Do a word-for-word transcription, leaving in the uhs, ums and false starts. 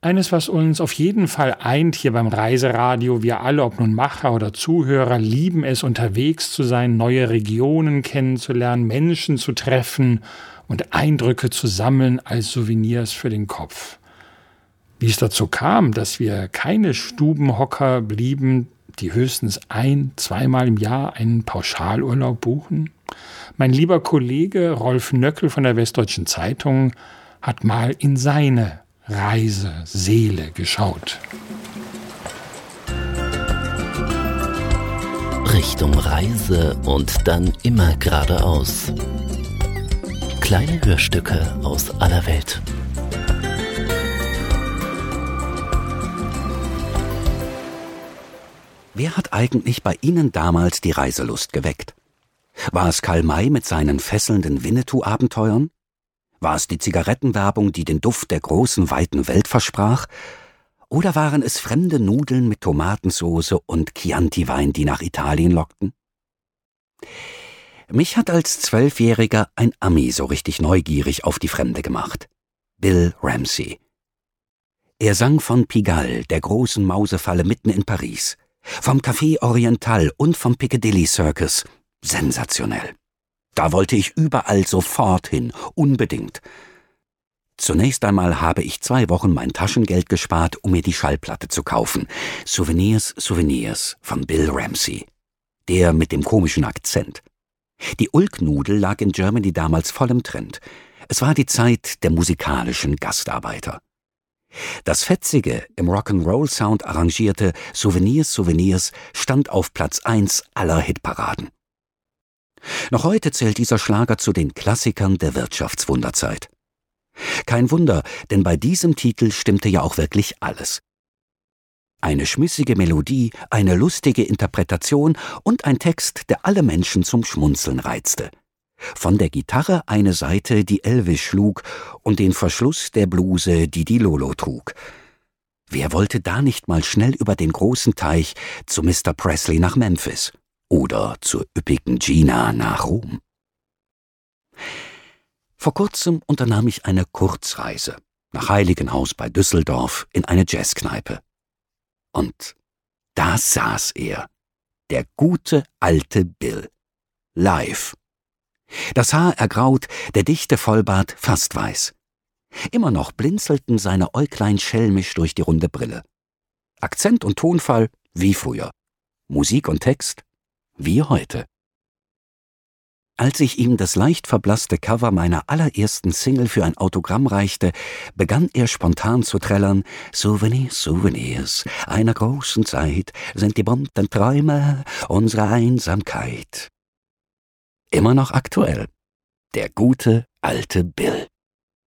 Eines, was uns auf jeden Fall eint hier beim Reiseradio, wir alle, ob nun Macher oder Zuhörer, lieben es, unterwegs zu sein, neue Regionen kennenzulernen, Menschen zu treffen und Eindrücke zu sammeln als Souvenirs für den Kopf. Wie es dazu kam, dass wir keine Stubenhocker blieben, die höchstens ein-, zweimal im Jahr einen Pauschalurlaub buchen? Mein lieber Kollege Rolf Nöckel von der Westdeutschen Zeitung hat mal in seine Reiseseele geschaut. Richtung Reise und dann immer geradeaus. Kleine Hörstücke aus aller Welt. Wer hat eigentlich bei Ihnen damals die Reiselust geweckt? War es Karl May mit seinen fesselnden Winnetou-Abenteuern? War es die Zigarettenwerbung, die den Duft der großen, weiten Welt versprach? Oder waren es fremde Nudeln mit Tomatensoße und Chianti-Wein, die nach Italien lockten? Mich hat als Zwölfjähriger ein Ami so richtig neugierig auf die Fremde gemacht. Bill Ramsey. Er sang von Pigalle, der großen Mausefalle mitten in Paris, vom Café Oriental und vom Piccadilly Circus. Sensationell. Da wollte ich überall sofort hin, unbedingt. Zunächst einmal habe ich zwei Wochen mein Taschengeld gespart, um mir die Schallplatte zu kaufen. Souvenirs, Souvenirs von Bill Ramsey. Der mit dem komischen Akzent. Die Ulknudel lag in Germany damals voll im Trend. Es war die Zeit der musikalischen Gastarbeiter. Das fetzige, im Rock'n'Roll-Sound arrangierte Souvenirs, Souvenirs stand auf Platz eins aller Hitparaden. Noch heute zählt dieser Schlager zu den Klassikern der Wirtschaftswunderzeit. Kein Wunder, denn bei diesem Titel stimmte ja auch wirklich alles. Eine schmissige Melodie, eine lustige Interpretation und ein Text, der alle Menschen zum Schmunzeln reizte. Von der Gitarre eine Saite, die Elvis schlug, und den Verschluss der Bluse, die die Lolo trug. Wer wollte da nicht mal schnell über den großen Teich zu Mister Presley nach Memphis? Oder zur üppigen Gina nach Rom. Vor kurzem unternahm ich eine Kurzreise nach Heiligenhaus bei Düsseldorf in eine Jazzkneipe. Und da saß er, der gute alte Bill, live. Das Haar ergraut, der dichte Vollbart fast weiß. Immer noch blinzelten seine Äuglein schelmisch durch die runde Brille. Akzent und Tonfall wie früher. Musik und Text wie heute. Als ich ihm das leicht verblasste Cover meiner allerersten Single für ein Autogramm reichte, begann er spontan zu trällern: Souvenirs, Souvenirs einer großen Zeit sind die bunten Träume unserer Einsamkeit. Immer noch aktuell. Der gute alte Bill.